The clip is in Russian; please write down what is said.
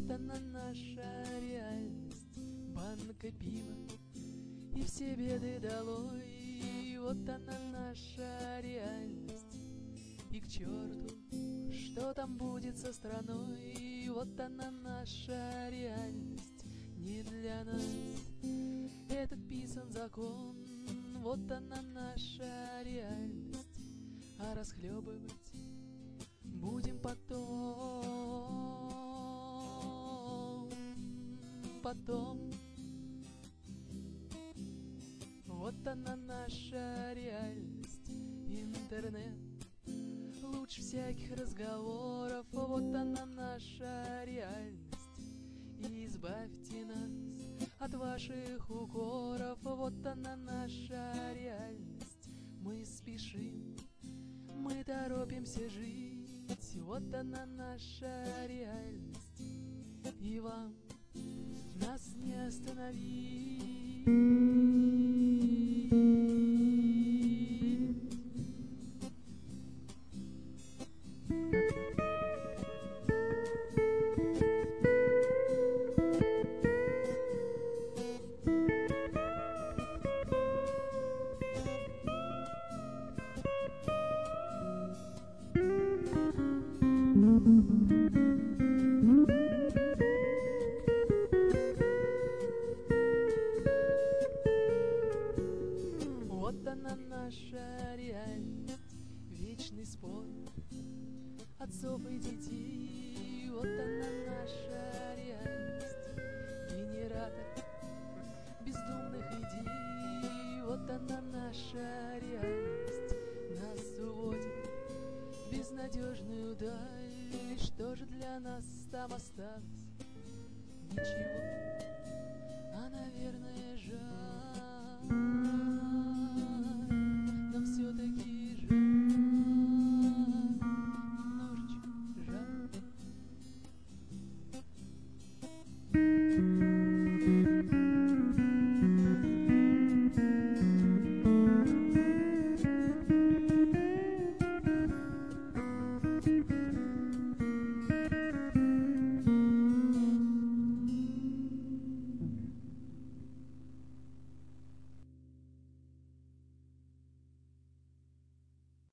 Вот она наша реальность, банка пива и все беды долой. Вот она наша реальность, и к черту, что там будет со страной. Вот она наша реальность, не для нас этот писан закон. Вот она наша реальность, а расхлебывать будем потом. Вот она наша реальность, интернет лучше всяких разговоров. Вот она наша реальность, и избавьте нас от ваших укоров. Вот она наша реальность, мы спешим, мы торопимся жить. Вот она наша реальность, и вам нас не остановить. Вот она наша реальность, вечный спор отцов и детей. Вот она наша реальность, генератор бездумных идей. Вот она наша реальность, нас уводит в безнадежную даль. Что же для нас там осталось? Ничего.